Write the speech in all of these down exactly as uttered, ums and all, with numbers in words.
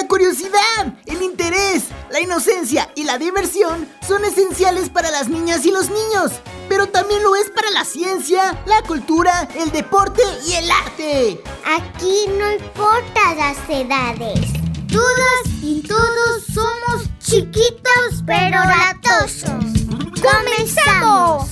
La curiosidad, el interés, la inocencia y la diversión son esenciales para las niñas y los niños, pero también lo es para la ciencia, la cultura, el deporte y el arte. Aquí no importa las edades. Todas y todos somos chiquitos pero latosos. ¡Comenzamos!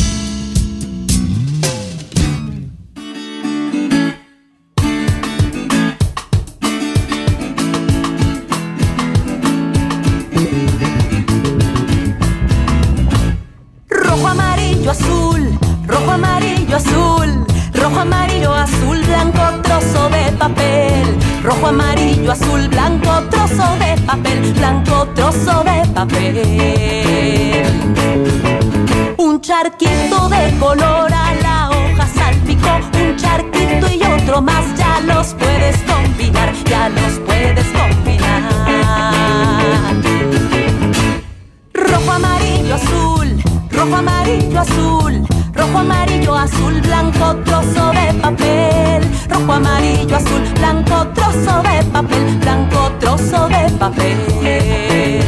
Rojo, amarillo, azul, rojo, amarillo, azul, rojo, amarillo, azul, blanco, trozo de papel. Rojo, amarillo, azul, blanco, trozo de papel, blanco, trozo de papel. Un charquito de color a la hoja salpicó, un charquito y otro más, ya los puedes combinar, ya los puedes combinar. Rojo, amarillo, azul, rojo, amarillo, azul, rojo, amarillo, azul, blanco, trozo de papel. Rojo, amarillo, azul, blanco, trozo de papel, blanco, trozo de papel.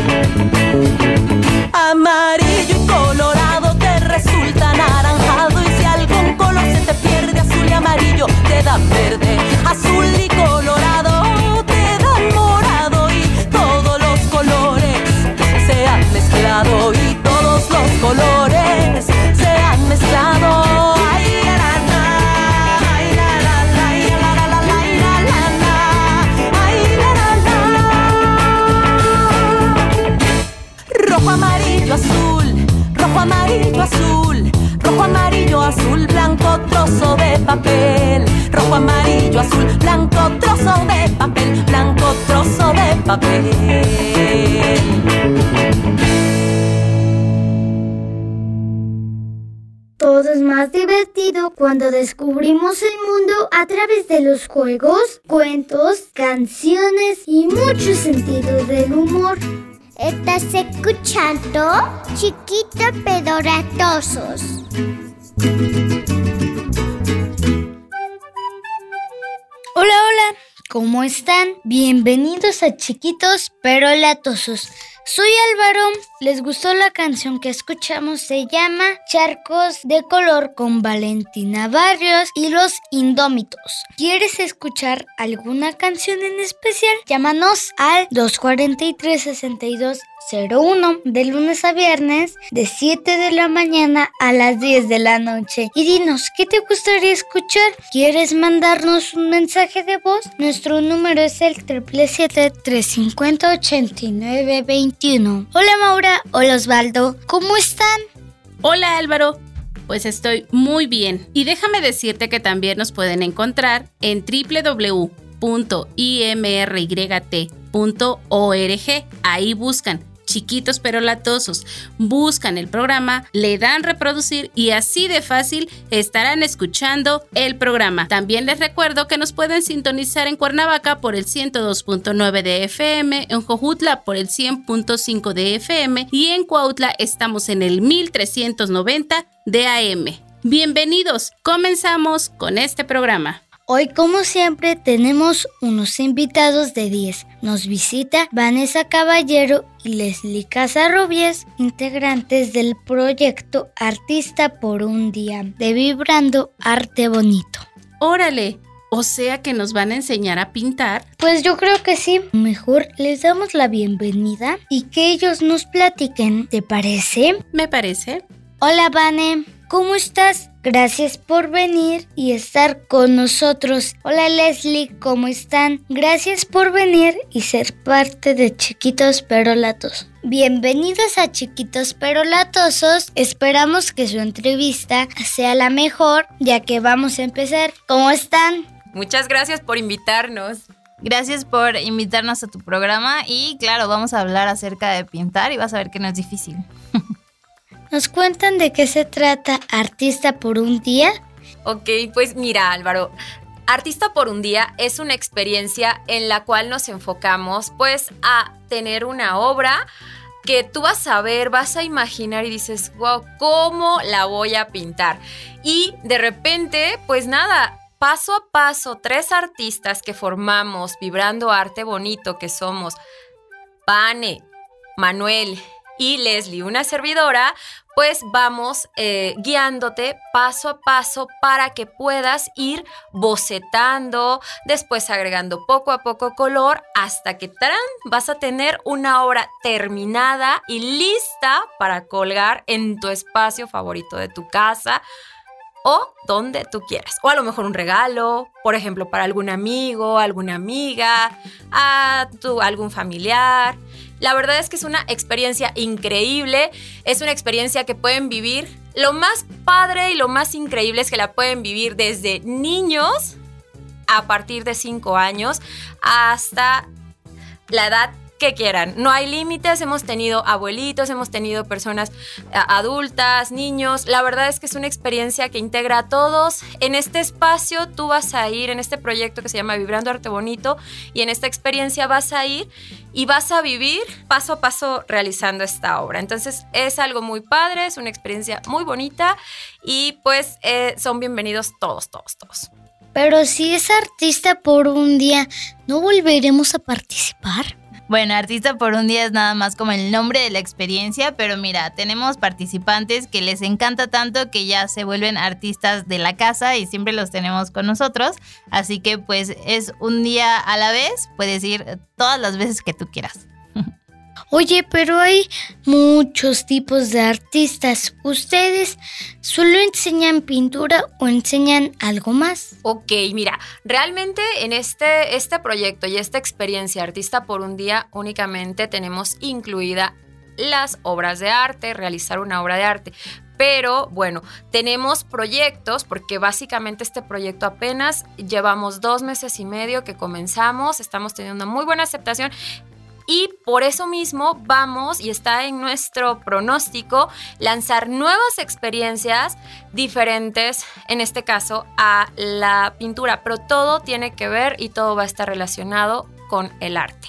Amarillo y colorado te resulta anaranjado, y si algún color se te pierde, azul y amarillo te dan verde, azul y colorado te dan morado, y todos los colores se han mezclado, y todos los colores se han mezclado. Ay, la, la, la, ay, la, la, la, ay, la, la, la, ay, la, la, la, ay, la, la, la. Rojo, amarillo, azul, rojo, amarillo, azul, rojo, amarillo, azul, blanco, trozo de papel. Rojo, amarillo, azul, blanco, trozo de papel, blanco, trozo de papel. Todo es más divertido cuando descubrimos el mundo a través de los juegos, cuentos, canciones y mucho sentido del humor. ¿Estás escuchando? Chiquitos pero latosos. Hola, hola, ¿cómo están? Bienvenidos a Chiquitos pero Latosos. Soy Álvaro. ¿Les gustó la canción que escuchamos? Se llama Charcos de Color con Valentina Barrios y Los Indómitos. ¿Quieres escuchar alguna canción en especial? Llámanos al dos cuatro tres, seis dos cero uno de lunes a viernes de siete de la mañana a las diez de la noche y dinos qué te gustaría escuchar. ¿Quieres mandarnos un mensaje de voz? Nuestro número es el siete siete siete, tres cinco cero, ocho nueve dos uno. Hola Maura, hola Osvaldo, ¿cómo están? Hola Álvaro, pues estoy muy bien, y déjame decirte que también nos pueden encontrar en doble u doble u doble u punto i m r y t punto org. Ahí buscan Chiquitos pero Latosos, buscan el programa, le dan reproducir y así de fácil estarán escuchando el programa. También les recuerdo que nos pueden sintonizar en Cuernavaca por el ciento dos punto nueve de F M, en Jojutla por el cien punto cinco de F M y en Cuautla estamos en el mil trescientos noventa de A M. Bienvenidos, comenzamos con este programa. Hoy, como siempre, tenemos unos invitados de diez. Nos visita Vanessa Caballero y Leslie Casarrubias, integrantes del proyecto Artista por un Día de Vibrando Arte Bonito. ¡Órale! O sea que nos van a enseñar a pintar. Pues yo creo que sí. Mejor les damos la bienvenida y que ellos nos platiquen. ¿Te parece? Me parece. Hola, Vane. ¿Cómo estás? Gracias por venir y estar con nosotros. Hola Leslie, ¿cómo están? Gracias por venir y ser parte de Chiquitos pero Latosos. Bienvenidos a Chiquitos pero Latosos. Esperamos que su entrevista sea la mejor, ya que vamos a empezar. ¿Cómo están? Muchas gracias por invitarnos. Gracias por invitarnos a tu programa y claro, vamos a hablar acerca de pintar y vas a ver que no es difícil. ¿Nos cuentan de qué se trata Artista por un Día? Ok, pues mira Álvaro, Artista por un Día es una experiencia en la cual nos enfocamos pues a tener una obra que tú vas a ver, vas a imaginar y dices, wow, ¿cómo la voy a pintar? Y de repente, pues nada, paso a paso, tres artistas que formamos Vibrando Arte Bonito, que somos Vane, Manuel y Leslie, una servidora, pues vamos eh, guiándote paso a paso para que puedas ir bocetando, después agregando poco a poco color, hasta que ¡tarán!, vas a tener una obra terminada y lista para colgar en tu espacio favorito de tu casa o donde tú quieras. O a lo mejor un regalo, por ejemplo, para algún amigo, alguna amiga, a tu, algún familiar. La verdad es que es una experiencia increíble, es una experiencia que pueden vivir. Lo más padre y lo más increíble es que la pueden vivir desde niños a partir de cinco años hasta la edad que quieran. No hay límites, hemos tenido abuelitos, hemos tenido personas adultas, niños. La verdad es que es una experiencia que integra a todos. En este espacio tú vas a ir, en este proyecto que se llama Vibrando Arte Bonito, y en esta experiencia vas a ir y vas a vivir paso a paso realizando esta obra. Entonces es algo muy padre, es una experiencia muy bonita y pues eh, son bienvenidos todos, todos, todos. Pero si es artista por un día, ¿no volveremos a participar? Bueno, artista por un día es nada más como el nombre de la experiencia, pero mira, tenemos participantes que les encanta tanto que ya se vuelven artistas de la casa y siempre los tenemos con nosotros, así que pues es un día a la vez, puedes ir todas las veces que tú quieras. Oye, pero hay muchos tipos de artistas. ¿Ustedes solo enseñan pintura o enseñan algo más? Ok, mira, realmente en este, este proyecto y esta experiencia Artista por un Día únicamente tenemos incluida las obras de arte, realizar una obra de arte. Pero bueno, tenemos proyectos, porque básicamente este proyecto apenas llevamos dos meses y medio que comenzamos, estamos teniendo una muy buena aceptación. Y por eso mismo vamos, y está en nuestro pronóstico, lanzar nuevas experiencias diferentes, en este caso, a la pintura. Pero todo tiene que ver y todo va a estar relacionado con el arte.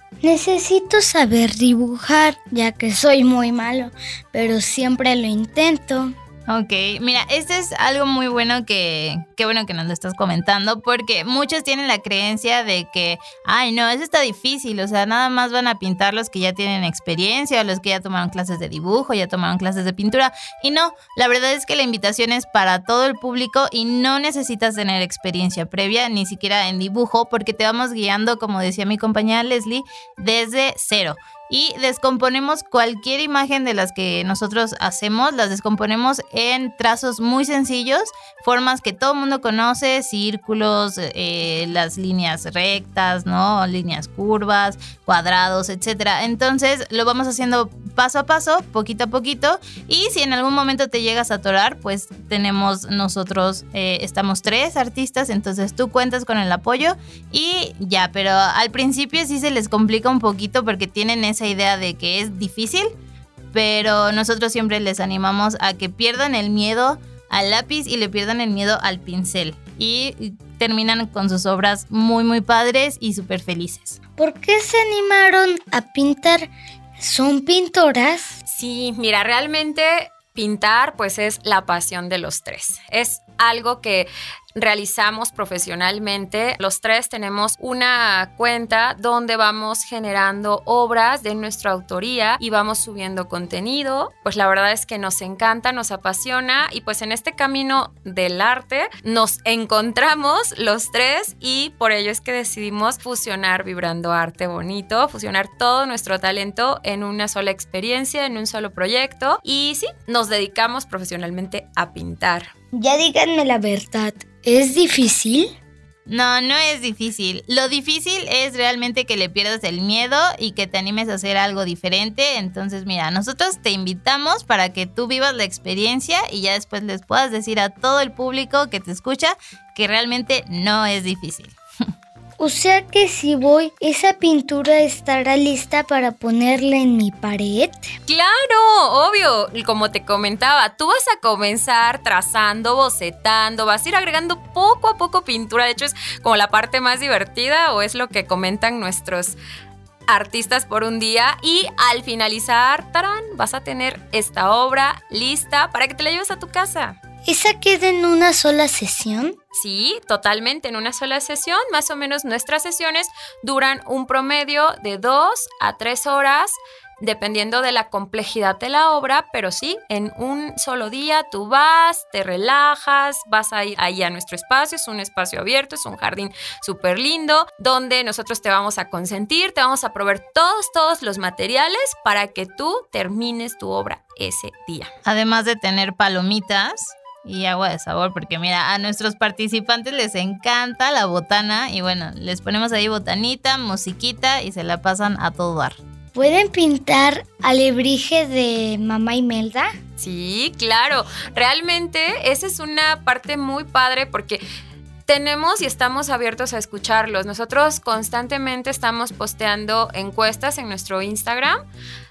Necesito saber dibujar, ya que soy muy malo, pero siempre lo intento. Ok, mira, esto es algo muy bueno que, qué bueno que nos lo estás comentando, porque muchos tienen la creencia de que, ay no, eso está difícil, o sea, nada más van a pintar los que ya tienen experiencia o los que ya tomaron clases de dibujo, ya tomaron clases de pintura, y no, la verdad es que la invitación es para todo el público y no necesitas tener experiencia previa, ni siquiera en dibujo, porque te vamos guiando, como decía mi compañera Leslie, desde cero. Y descomponemos cualquier imagen de las que nosotros hacemos, las descomponemos en trazos muy sencillos, formas que todo el mundo conoce, círculos, eh, las líneas rectas, ¿no? Líneas curvas, cuadrados, etcétera. Entonces lo vamos haciendo paso a paso, poquito a poquito, y si en algún momento te llegas a atorar, pues tenemos nosotros, eh, estamos tres artistas, entonces tú cuentas con el apoyo y ya, pero al principio sí se les complica un poquito porque tienen esa idea de que es difícil, pero nosotros siempre les animamos a que pierdan el miedo al lápiz y le pierdan el miedo al pincel y terminan con sus obras muy muy padres y súper felices. ¿Por qué se animaron a pintar? ¿Son pintoras? Sí, mira, realmente pintar pues es la pasión de los tres. Es algo que realizamos profesionalmente. Los tres tenemos una cuenta donde vamos generando obras de nuestra autoría y vamos subiendo contenido. Pues la verdad es que nos encanta, nos apasiona y pues en este camino del arte nos encontramos los tres y por ello es que decidimos fusionar Vibrando Arte Bonito, fusionar todo nuestro talento en una sola experiencia, en un solo proyecto y sí, nos dedicamos profesionalmente a pintar. Ya díganme la verdad, ¿es difícil? No, no es difícil. Lo difícil es realmente que le pierdas el miedo y que te animes a hacer algo diferente. Entonces, mira, nosotros te invitamos para que tú vivas la experiencia y ya después les puedas decir a todo el público que te escucha que realmente no es difícil. O sea que si voy, ¿esa pintura estará lista para ponerla en mi pared? ¡Claro! Obvio. Como te comentaba, tú vas a comenzar trazando, bocetando, vas a ir agregando poco a poco pintura. De hecho, es como la parte más divertida o es lo que comentan nuestros artistas por un día. Y al finalizar, ¡tarán!, vas a tener esta obra lista para que te la lleves a tu casa. ¿Esa queda en una sola sesión? Sí, totalmente, en una sola sesión. Más o menos nuestras sesiones duran un promedio de dos a tres horas, dependiendo de la complejidad de la obra, pero sí, en un solo día tú vas, te relajas, vas a ir ahí a nuestro espacio, es un espacio abierto, es un jardín súper lindo, donde nosotros te vamos a consentir, te vamos a proveer todos, todos los materiales para que tú termines tu obra ese día. Además de tener palomitas y agua de sabor, porque mira, a nuestros participantes les encanta la botana y bueno, les ponemos ahí botanita, musiquita y se la pasan a todo dar. ¿Pueden pintar alebrije de Mamá Imelda? Sí, claro. Realmente esa es una parte muy padre porque tenemos y estamos abiertos a escucharlos. Nosotros constantemente estamos posteando encuestas en nuestro Instagram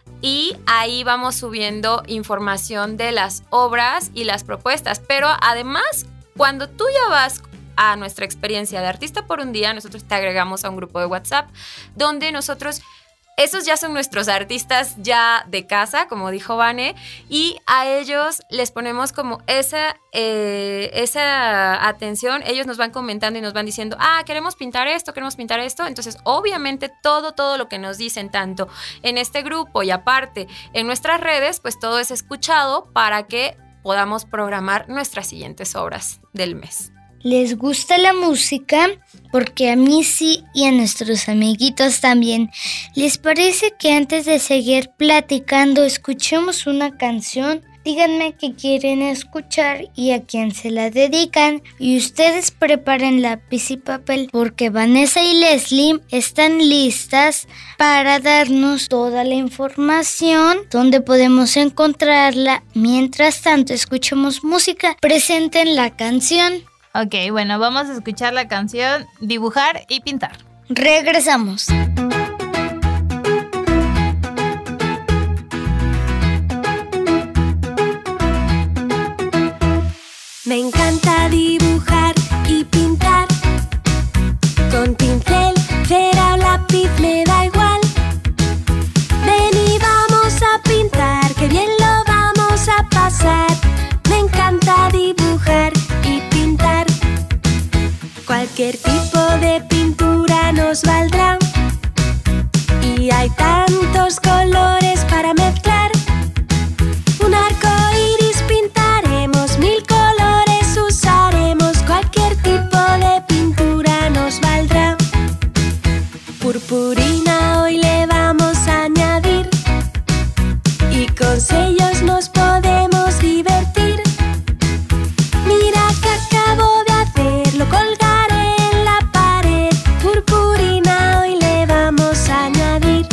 y ahí vamos subiendo información de las obras y las propuestas. Pero además, cuando tú ya vas a nuestra experiencia de Artista por un Día, nosotros te agregamos a un grupo de WhatsApp donde nosotros... Esos ya son nuestros artistas ya de casa, como dijo Vane, y a ellos les ponemos como esa, eh, esa atención. Ellos nos van comentando y nos van diciendo, ah, queremos pintar esto, queremos pintar esto. Entonces, obviamente, todo, todo lo que nos dicen, tanto en este grupo y aparte en nuestras redes, pues todo es escuchado para que podamos programar nuestras siguientes obras del mes. ¿Les gusta la música? Porque a mí sí y a nuestros amiguitos también. ¿Les parece que antes de seguir platicando escuchemos una canción? Díganme qué quieren escuchar y a quién se la dedican. Y ustedes preparen lápiz y papel porque Vanessa y Leslie están listas para darnos toda la información, dónde podemos encontrarla. Mientras tanto, escuchemos música. Presenten la canción. Ok, bueno, vamos a escuchar la canción Dibujar y Pintar. Regresamos. Me encanta dibujar y pintar. Con pincel, cera o lápiz me da igual. Ven y vamos a pintar, que bien lo vamos a pasar. Me encanta dibujar y pintar. Cualquier tipo de pintura nos valdrá. Y hay tantos colores para mezclar. Un arco iris pintaremos, mil colores usaremos. Cualquier tipo de pintura nos valdrá. Purpurina hoy le vamos a añadir. Y con sellos nos podemos divertir. Mira que acabo de hacer, lo colgaré en la pared. Purpurina hoy le vamos a añadir.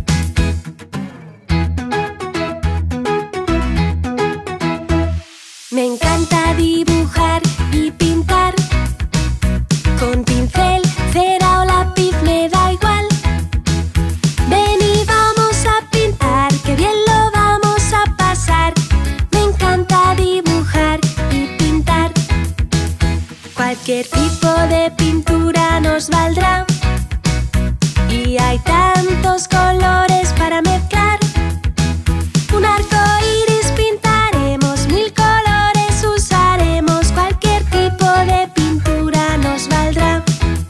Me encanta dibujar y pintar. Con pincel, cera o lápiz me da igual. Ven y vamos a pintar, que bien lo vamos a pasar. Me encanta dibujar y pintar. Cualquier tipo de pintura nos valdrá. Y hay tantos colores para mezclar. Un arco iris pintaremos, mil colores usaremos. Cualquier tipo de pintura nos valdrá.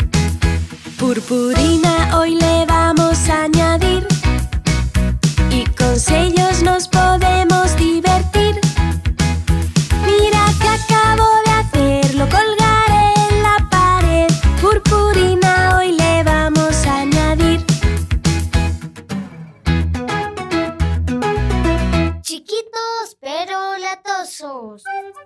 Purpurina hoy le vamos a añadir. Y con sellos nos podemos divertir. Mira que acabo de hacer, lo colgaré en la pared. Purpurina hoy le vamos a añadir. Chiquitos pero latosos.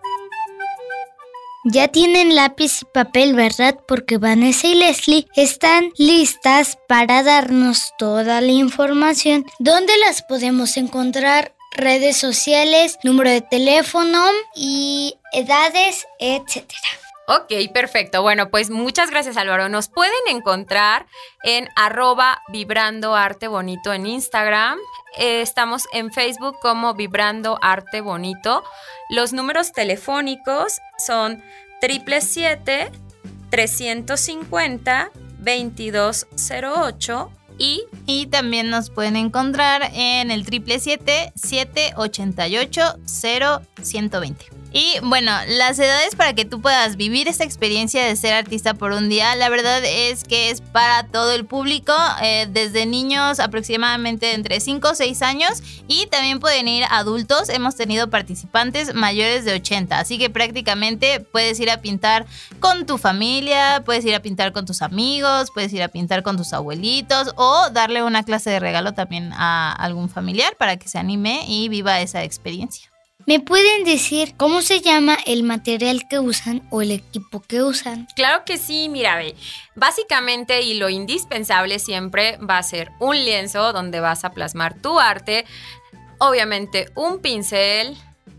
Ya tienen lápiz y papel, ¿verdad? Porque Vanessa y Leslie están listas para darnos toda la información. ¿Dónde las podemos encontrar? Redes sociales, número de teléfono y edades, etcétera. Ok, perfecto. Bueno, pues muchas gracias, Álvaro. Nos pueden encontrar en arroba Vibrando Arte Bonito en Instagram. Eh, estamos en Facebook como Vibrando Arte Bonito. Los números telefónicos son siete siete siete, tres cinco cero, dos dos cero ocho y... Y también nos pueden encontrar en el siete siete siete, siete ocho ocho, cero uno dos cero. Y bueno, las edades para que tú puedas vivir esta experiencia de ser artista por un día, la verdad es que es para todo el público, eh, desde niños aproximadamente entre cinco o seis años, y también pueden ir adultos. Hemos tenido participantes mayores de ochenta, así que prácticamente puedes ir a pintar con tu familia, puedes ir a pintar con tus amigos, puedes ir a pintar con tus abuelitos o darle una clase de regalo también a algún familiar para que se anime y viva esa experiencia. ¿Me pueden decir cómo se llama el material que usan o el equipo que usan? Claro que sí, mira, ve. Básicamente, y lo indispensable siempre va a ser un lienzo donde vas a plasmar tu arte, obviamente un pincel,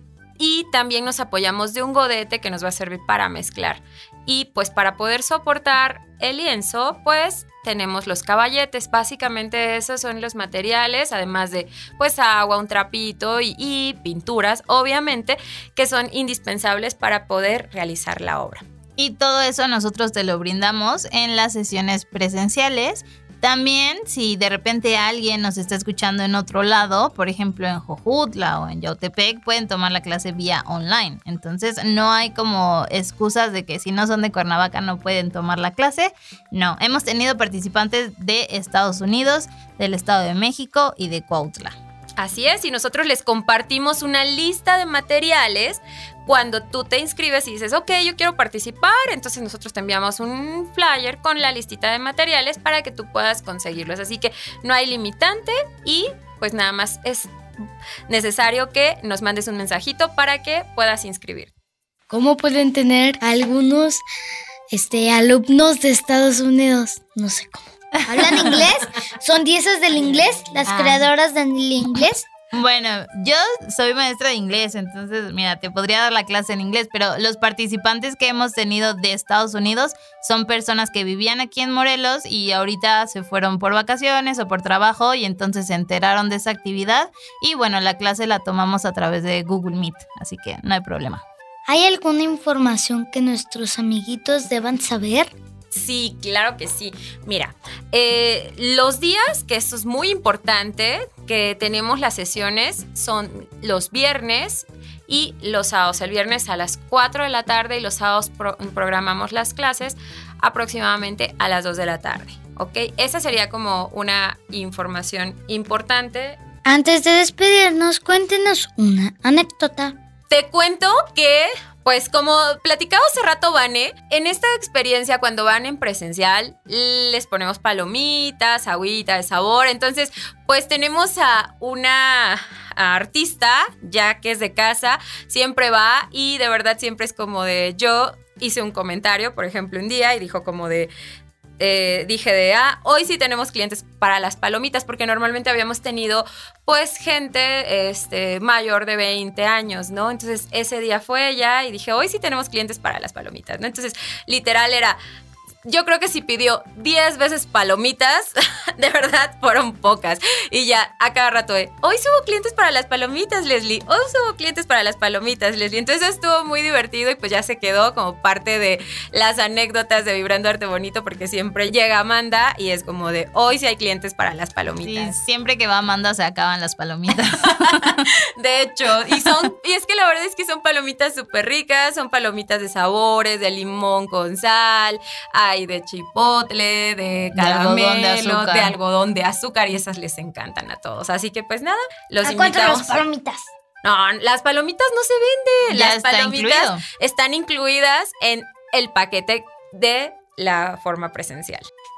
y también nos apoyamos de un godete que nos va a servir para mezclar. Y pues para poder soportar el lienzo, pues tenemos los caballetes. Básicamente esos son los materiales, además de pues agua, un trapito y, y pinturas, obviamente, que son indispensables para poder realizar la obra. Y todo eso nosotros te lo brindamos en las sesiones presenciales. También, si de repente alguien nos está escuchando en otro lado, por ejemplo en Jojutla o en Yautepec, pueden tomar la clase vía online. Entonces no hay como excusas de que si no son de Cuernavaca no pueden tomar la clase. No, hemos tenido participantes de Estados Unidos, del Estado de México y de Cuautla. Así es, y nosotros les compartimos una lista de materiales. Cuando tú te inscribes y dices, ok, yo quiero participar, entonces nosotros te enviamos un flyer con la listita de materiales para que tú puedas conseguirlos. Así que no hay limitante y pues nada más es necesario que nos mandes un mensajito para que puedas inscribir. ¿Cómo pueden tener algunos este, alumnos de Estados Unidos? No sé cómo. ¿Hablan inglés? ¿Son diosas del inglés? ¿Las ah. creadoras del inglés? Bueno, yo soy maestra de inglés, entonces, mira, te podría dar la clase en inglés, pero los participantes que hemos tenido de Estados Unidos son personas que vivían aquí en Morelos y ahorita se fueron por vacaciones o por trabajo y entonces se enteraron de esa actividad y bueno, la clase la tomamos a través de Google Meet, así que no hay problema. ¿Hay alguna información que nuestros amiguitos deban saber? Sí, claro que sí. Mira, eh, los días, que esto es muy importante, que tenemos las sesiones son los viernes y los sábados. El viernes a las cuatro de la tarde y los sábados pro- programamos las clases aproximadamente a las dos de la tarde, ¿ok? Esa sería como una información importante. Antes de despedirnos, cuéntenos una anécdota. Te cuento que... Pues como platicaba hace rato Vane, en esta experiencia cuando van en presencial les ponemos palomitas, agüita de sabor, entonces pues tenemos a una artista ya que es de casa, siempre va y de verdad siempre es como de, yo hice un comentario por ejemplo un día y dijo como de, eh, dije de, ah, hoy sí tenemos clientes para las palomitas porque normalmente habíamos tenido pues gente este, mayor de veinte años, ¿no? Entonces ese día fue ella y dije, hoy sí tenemos clientes para las palomitas, ¿no? Entonces literal era, yo creo que si pidió diez veces palomitas, de verdad fueron pocas. Y ya a cada rato de, hoy subo clientes para las palomitas, Leslie. Hoy subo clientes para las palomitas, Leslie. Entonces estuvo muy divertido y pues ya se quedó como parte de las anécdotas de Vibrando Arte Bonito porque siempre llega Amanda y es como de, hoy sí hay clientes para las palomitas. Sí, siempre que va Amanda se acaban las palomitas. De hecho, y son y es que la verdad es que son palomitas súper ricas, son palomitas de sabores, de limón con sal, hay de chipotle, de caramelo, de algodón de azúcar, de algodón de azúcar y esas les encantan a todos. Así que pues nada, los ¿A invitamos. cuánto las palomitas? No, las palomitas no se venden. Ya las está palomitas incluido. Están incluidas en el paquete de la forma presencial.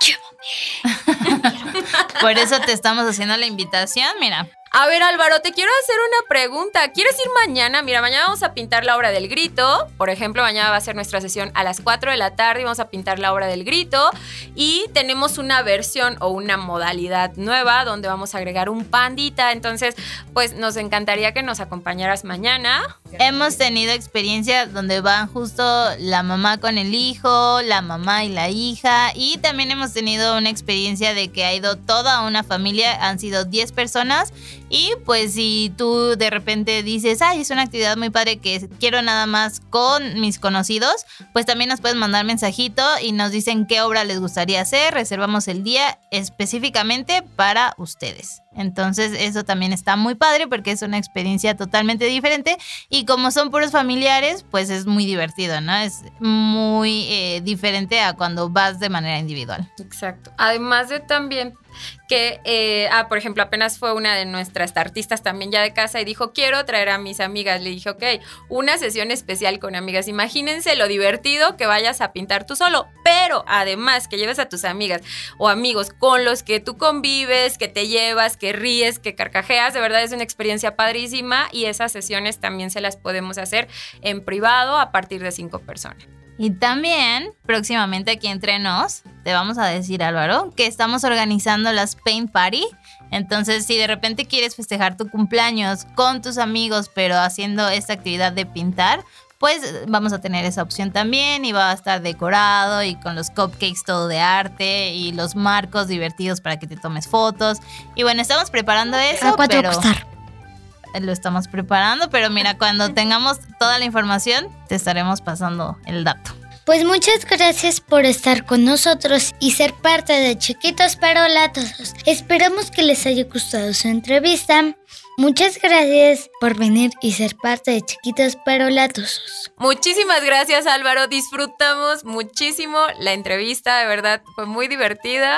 Por eso te estamos haciendo la invitación, mira. A ver, Álvaro, te quiero hacer una pregunta. ¿Quieres ir mañana? Mira, mañana vamos a pintar la obra del grito. Por ejemplo, mañana va a ser nuestra sesión a las cuatro de la tarde y vamos a pintar la obra del grito. Y tenemos una versión o una modalidad nueva donde vamos a agregar un pandita. Entonces, pues nos encantaría que nos acompañaras mañana. Hemos tenido experiencias donde van justo la mamá con el hijo, la mamá y la hija. Y también hemos tenido una experiencia de que ha ido toda una familia, han sido diez personas. Y pues si tú de repente dices, ay, es una actividad muy padre que quiero nada más con mis conocidos, pues también nos pueden mandar mensajito y nos dicen qué obra les gustaría hacer. Reservamos el día específicamente para ustedes. Entonces eso también está muy padre porque es una experiencia totalmente diferente y como son puros familiares, pues es muy divertido, ¿no? Es muy eh, diferente a cuando vas de manera individual. Exacto. Además de también que, eh, ah, por ejemplo, apenas fue una de nuestras artistas también ya de casa y dijo, quiero traer a mis amigas. Le dije, ok, una sesión especial con amigas. Imagínense lo divertido que vayas a pintar tú solo, pero además que lleves a tus amigas o amigos con los que tú convives, que te llevas, que ríes, que carcajeas. De verdad es una experiencia padrísima y esas sesiones también se las podemos hacer en privado a partir de cinco personas. Y también, próximamente aquí entre nos, te vamos a decir, Álvaro, que estamos organizando las Paint Party. Entonces, si de repente quieres festejar tu cumpleaños con tus amigos, pero haciendo esta actividad de pintar, pues vamos a tener esa opción también y va a estar decorado y con los cupcakes todo de arte y los marcos divertidos para que te tomes fotos. Y bueno, estamos preparando eso, ¿A cuánto va a pero... costar? Lo estamos preparando, pero mira, cuando tengamos toda la información, te estaremos pasando el dato. Pues muchas gracias por estar con nosotros y ser parte de Chiquitos pero Latosos. Esperamos que les haya gustado su entrevista. Muchas gracias por venir y ser parte de Chiquitos pero Latosos. Muchísimas gracias, Álvaro. Disfrutamos muchísimo la entrevista, de verdad fue muy divertida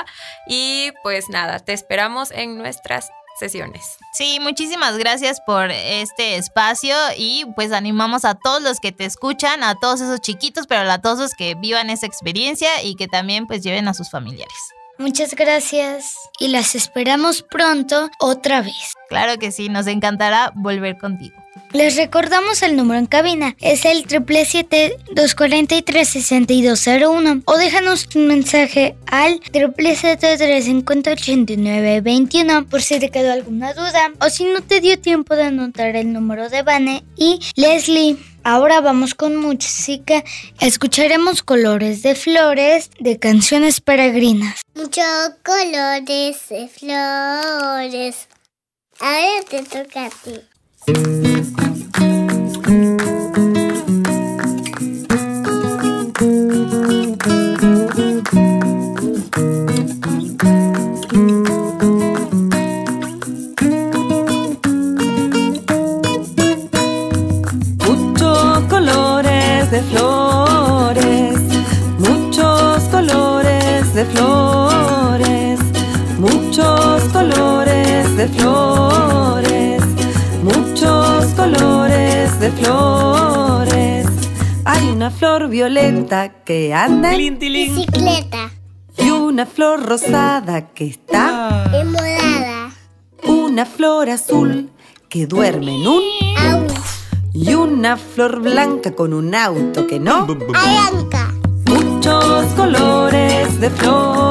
y pues nada, te esperamos en nuestras sesiones. Sí, muchísimas gracias por este espacio y pues animamos a todos los que te escuchan, a todos esos chiquitos pero latosos que vivan esa experiencia y que también pues lleven a sus familiares. Muchas gracias y las esperamos pronto otra vez. Claro que sí, nos encantará volver contigo. Les recordamos el número en cabina, es el siete siete siete, dos cuatro tres, seis dos cero uno o déjanos un mensaje al siete siete siete, tres cinco ocho, nueve dos uno por si te quedó alguna duda o si no te dio tiempo de anotar el número de Vane y Leslie. Ahora vamos con música, escucharemos Colores de Flores de Canciones Peregrinas. Muchos colores de flores. Ahora te toca a ti. Muchos colores de flores, muchos colores de flores, muchos colores de flores, muchos colores de flores. Hay una flor violeta que anda en Bicicleta. y una flor rosada que está Y morada. una flor azul que duerme en un Au. y una flor blanca con un auto que no. Arranca. Muchos colores de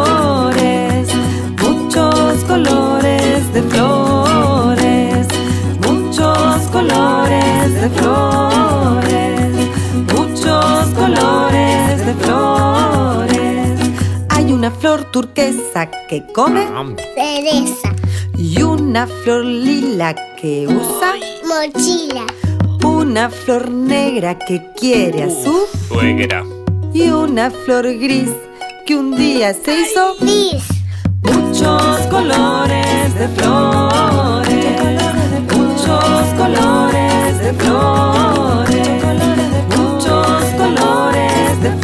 flores, muchos colores de flores, muchos colores de flores, muchos colores de flores. Hay una flor turquesa que come Cereza. y una flor lila que usa Mochila. una flor negra que quiere a su Suegra. y una flor gris que un día se hizo Bis. muchos colores de flores, muchos colores de flores, muchos colores de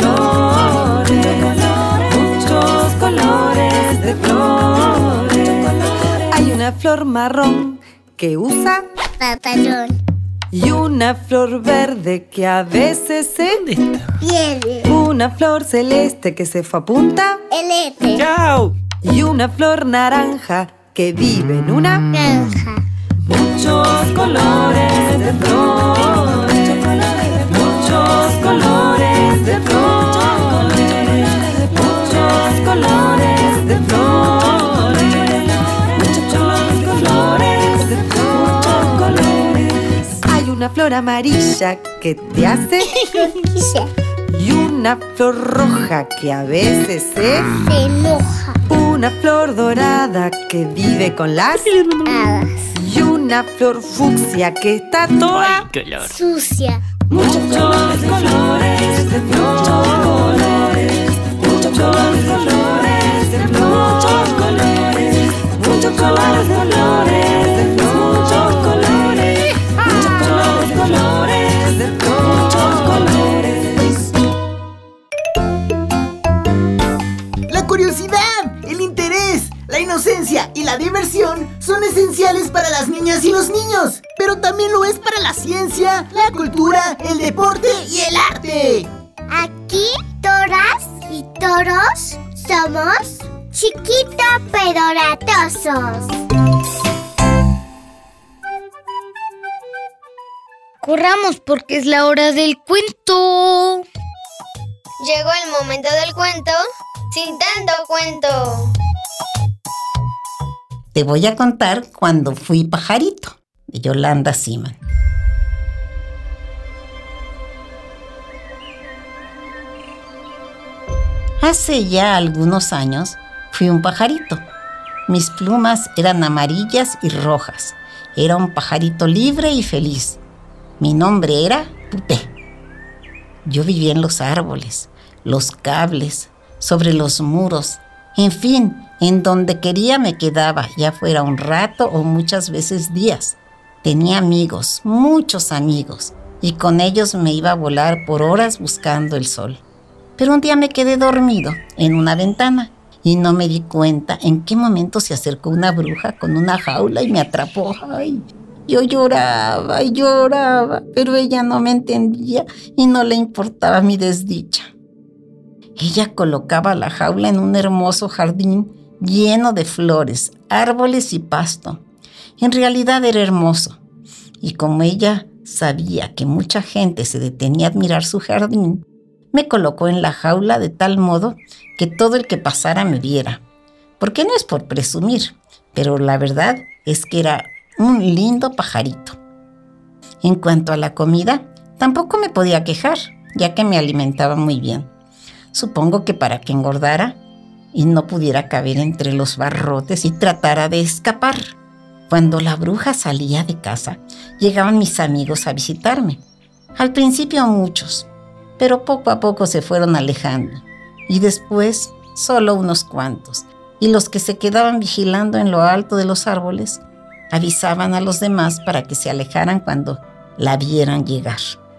flores, muchos colores de flores. Hay una flor marrón que usa Pantalón. y una flor verde que a veces se... Pierde. Una flor celeste que se fue a punta Elete. ¡Chao! y una flor naranja que vive en una... Granja. Muchos colores de flores, muchos colores de flores, muchos colores de flores, muchos colores de flores. Hay una flor amarilla que te hace Dice. y una flor roja que a veces se... Se enoja. Una flor dorada que vive con las... Hadas. y una flor fucsia que está toda sucia. Muchos colores, colores de flor, muchos colores, muchos colores, colores de flor, muchos colores, muchos colores, colores de flor, muchos colores, muchos colores, colores de flor, muchos colores. La curiosidad, el interés, la inocencia y la diversión son esenciales para las niñas y los niños, pero también lo es para la ciencia, la cultura, el deporte y el arte. Aquí, toras y toros, somos Chiquito pero Latosos. Corramos porque es la hora del cuento. Llegó el momento del cuento, sin tanto cuento. Te voy a contar cuando fui pajarito, de Yolanda Siman. Hace ya algunos años fui un pajarito. Mis plumas eran amarillas y rojas. Era un pajarito libre y feliz. Mi nombre era Pupé. Yo vivía en los árboles, los cables, sobre los muros, en fin, en donde quería me quedaba, ya fuera un rato o muchas veces días. Tenía amigos, muchos amigos, y con ellos me iba a volar por horas buscando el sol. Pero un día me quedé dormido en una ventana y no me di cuenta en qué momento se acercó una bruja con una jaula y me atrapó. Ay, yo lloraba y lloraba, pero ella no me entendía y no le importaba mi desdicha. Ella colocaba la jaula en un hermoso jardín lleno de flores, árboles y pasto. En realidad era hermoso. Y como ella sabía que mucha gente se detenía a admirar su jardín, me colocó en la jaula de tal modo que todo el que pasara me viera. Porque no es por presumir, pero la verdad es que era un lindo pajarito. En cuanto a la comida, tampoco me podía quejar, ya que me alimentaba muy bien. Supongo que para que engordara y no pudiera caber entre los barrotes y tratara de escapar. Cuando la bruja salía de casa, llegaban mis amigos a visitarme. Al principio muchos, pero poco a poco se fueron alejando. Y después solo unos cuantos. Y los que se quedaban vigilando en lo alto de los árboles, avisaban a los demás para que se alejaran cuando la vieran llegar.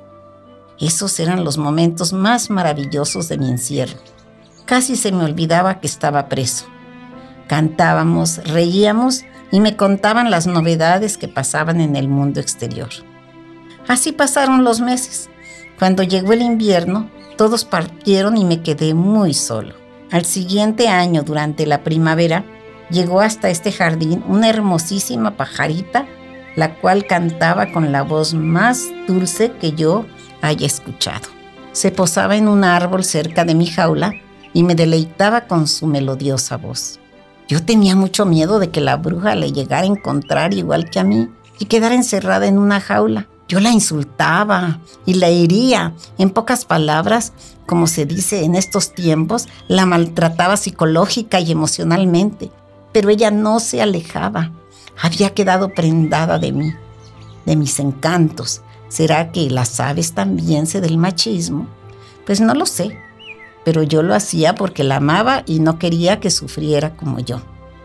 Esos eran los momentos más maravillosos de mi encierro. Casi se me olvidaba que estaba preso. Cantábamos, reíamos y me contaban las novedades que pasaban en el mundo exterior. Así pasaron los meses. Cuando llegó el invierno, todos partieron y me quedé muy solo. Al siguiente año, durante la primavera, llegó hasta este jardín una hermosísima pajarita, la cual cantaba con la voz más dulce que yo haya escuchado. Se posaba en un árbol cerca de mi jaula y me deleitaba con su melodiosa voz. Yo tenía mucho miedo de que la bruja le llegara a encontrar igual que a mí y quedara encerrada en una jaula. Yo la insultaba y la hería. En pocas palabras, como se dice en estos tiempos, la maltrataba psicológica y emocionalmente. Pero ella no se alejaba. Había quedado prendada de mí, de mis encantos. ¿Será que las aves también se del machismo? Pues no lo sé, pero yo lo hacía porque la amaba y no quería que sufriera como yo.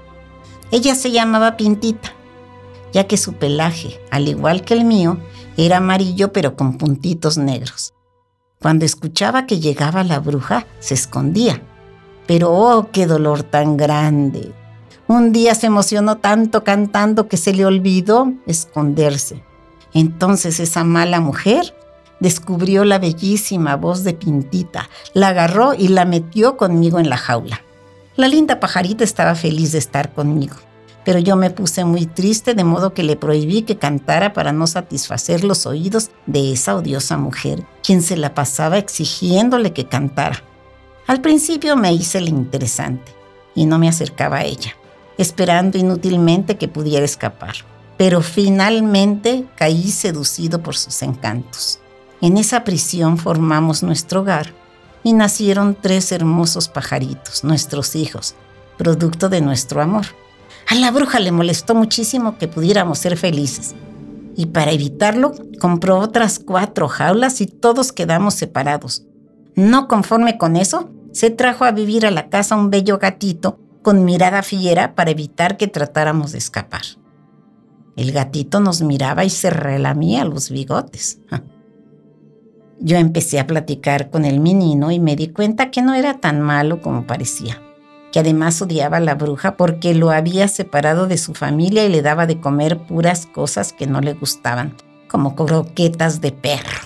Ella se llamaba Pintita, ya que su pelaje, al igual que el mío, era amarillo pero con puntitos negros. Cuando escuchaba que llegaba la bruja, se escondía. Pero ¡oh, qué dolor tan grande! Un día se emocionó tanto cantando que se le olvidó esconderse. Entonces esa mala mujer descubrió la bellísima voz de Pintita, la agarró y la metió conmigo en la jaula. La linda pajarita estaba feliz de estar conmigo, pero yo me puse muy triste, de modo que le prohibí que cantara para no satisfacer los oídos de esa odiosa mujer, quien se la pasaba exigiéndole que cantara. Al principio me hice la interesante y no me acercaba a ella, esperando inútilmente que pudiera escapar. Pero finalmente caí seducido por sus encantos. En esa prisión formamos nuestro hogar y nacieron tres hermosos pajaritos, nuestros hijos, producto de nuestro amor. A la bruja le molestó muchísimo que pudiéramos ser felices. Y para evitarlo, compró otras cuatro jaulas y todos quedamos separados. No conforme con eso, se trajo a vivir a la casa un bello gatito con mirada fiera para evitar que tratáramos de escapar. El gatito nos miraba y se relamía los bigotes. Yo empecé a platicar con el menino y me di cuenta que no era tan malo como parecía, que además odiaba a la bruja porque lo había separado de su familia y le daba de comer puras cosas que no le gustaban, como croquetas de perro.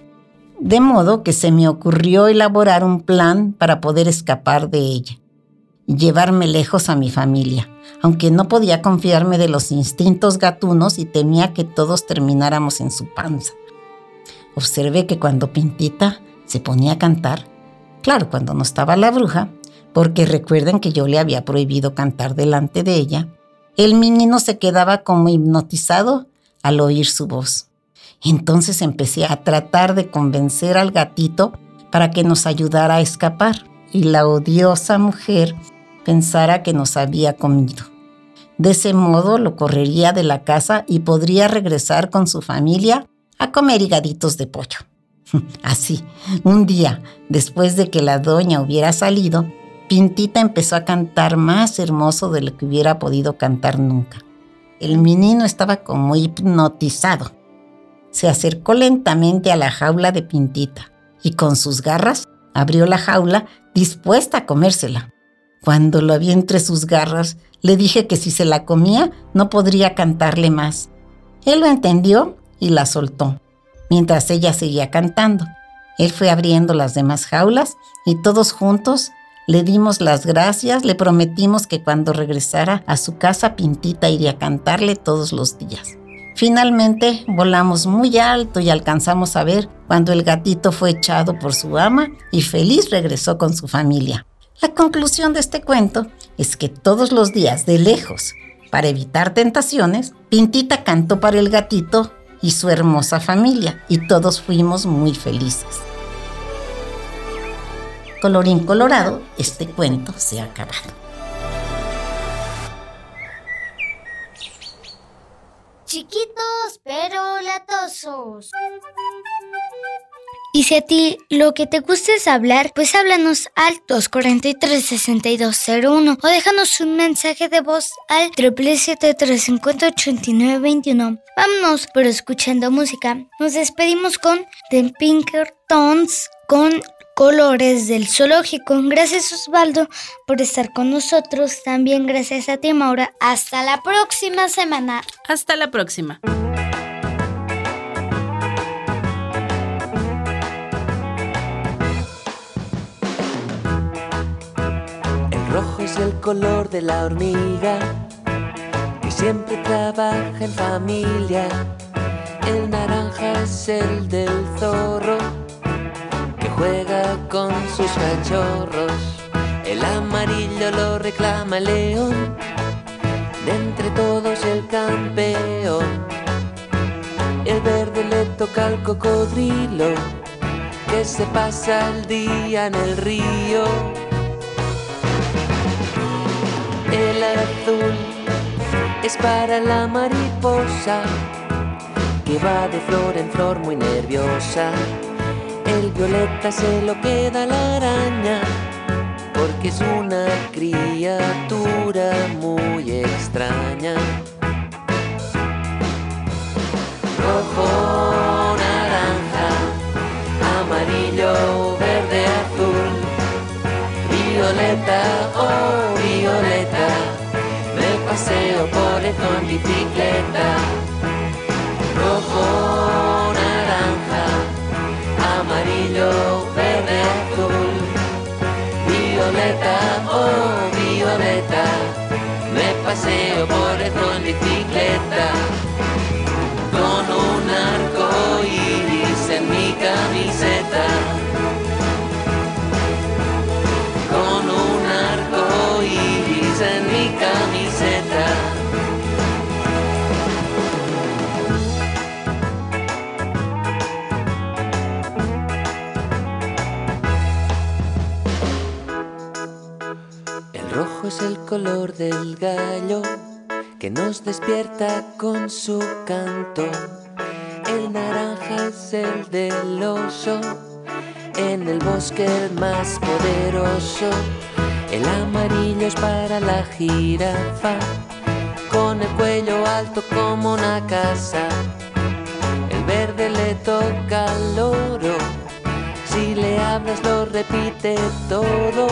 De modo que se me ocurrió elaborar un plan para poder escapar de ella y llevarme lejos a mi familia, aunque no podía confiarme de los instintos gatunos y temía que todos termináramos en su panza. Observé que cuando Pintita se ponía a cantar, claro, cuando no estaba la bruja, porque recuerden que yo le había prohibido cantar delante de ella, el menino se quedaba como hipnotizado al oír su voz. Entonces empecé a tratar de convencer al gatito para que nos ayudara a escapar y la odiosa mujer pensara que nos había comido. De ese modo lo correría de la casa y podría regresar con su familia a comer higaditos de pollo. Así, un día, después de que la doña hubiera salido, Pintita empezó a cantar más hermoso de lo que hubiera podido cantar nunca. El menino estaba como hipnotizado. Se acercó lentamente a la jaula de Pintita y con sus garras abrió la jaula dispuesta a comérsela. Cuando lo vi entre sus garras, le dije que si se la comía no podría cantarle más. Él lo entendió y la soltó, mientras ella seguía cantando. Él fue abriendo las demás jaulas y todos juntos le dimos las gracias, le prometimos que cuando regresara a su casa Pintita iría a cantarle todos los días. Finalmente volamos muy alto y alcanzamos a ver cuando el gatito fue echado por su ama y feliz regresó con su familia. La conclusión de este cuento es que todos los días de lejos, para evitar tentaciones, Pintita cantó para el gatito y su hermosa familia y todos fuimos muy felices. Colorín colorado, este cuento se ha acabado. Chiquitos pero latosos. Y si a ti lo que te gusta es hablar, pues háblanos al dos cuatro tres, seis dos cero uno o déjanos un mensaje de voz al siete siete tres, cinco cero, ocho nueve dos uno. Vámonos, pero escuchando música. Nos despedimos con The Pinkertons con Colores del Zoológico. Gracias, Osvaldo, por estar con nosotros. También gracias a ti, Maura. Hasta la próxima semana. Hasta la próxima. El rojo es el color de la hormiga, que siempre trabaja en familia. El naranja es el del zorro, que juega con sus cachorros. El amarillo lo reclama el león, de entre todos el campeón. El verde le toca al cocodrilo, que se pasa el día en el río. El azul es para la mariposa, que va de flor en flor muy nerviosa. El violeta se lo queda la araña, porque es una criatura muy extraña. Rojo, naranja, amarillo, verde, azul, violeta, oh violeta, me paseo por esto en bicicleta. Rojo, naranja, amarillo, verde, azul, violeta, oh violeta, me paseo por esto en bicicleta. Con un arco iris en mi camiseta, con un arco iris en mi camiseta. El rojo es el color del gallo, que nos despierta con su canto. El naranja es el del oso, en el bosque el más poderoso. El amarillo es para la jirafa, con el cuello alto como una casa. El verde le toca al loro, si le hablas lo repite todo.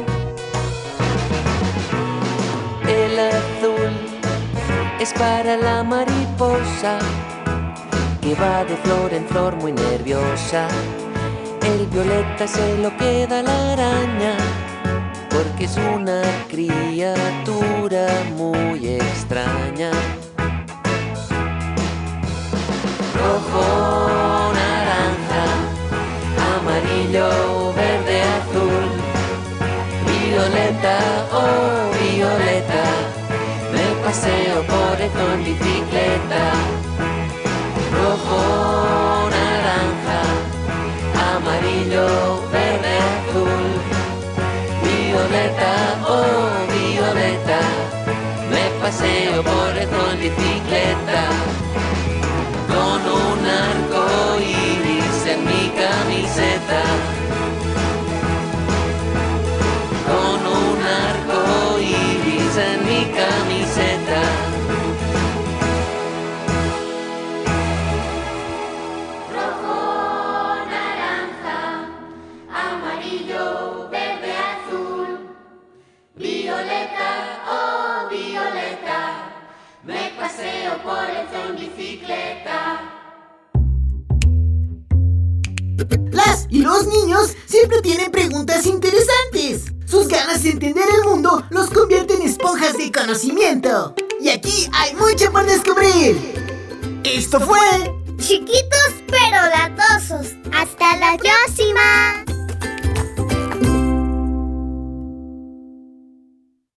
El azul es para la mariposa, que va de flor en flor muy nerviosa. El violeta se lo queda a la araña, porque es una criatura muy extraña. Rojo, naranja, amarillo, verde, azul, violeta, oh violeta, me paseo por esto en bicicleta. Rojo, naranja, amarillo, verde, azul, violeta, oh violeta, me paseo por esto en bicicleta. Con un arco iris en mi camiseta, con un arco iris en mi camiseta. Rojo, naranja, amarillo, verde, azul, violeta, oh violeta, me paseo por el sol en bicicleta. Las y los niños siempre tienen preguntas interesantes. Sus ganas de entender el mundo los convierten en esponjas de conocimiento. Y aquí hay mucho por descubrir. Esto fue Chiquitos pero latosos. Hasta la próxima.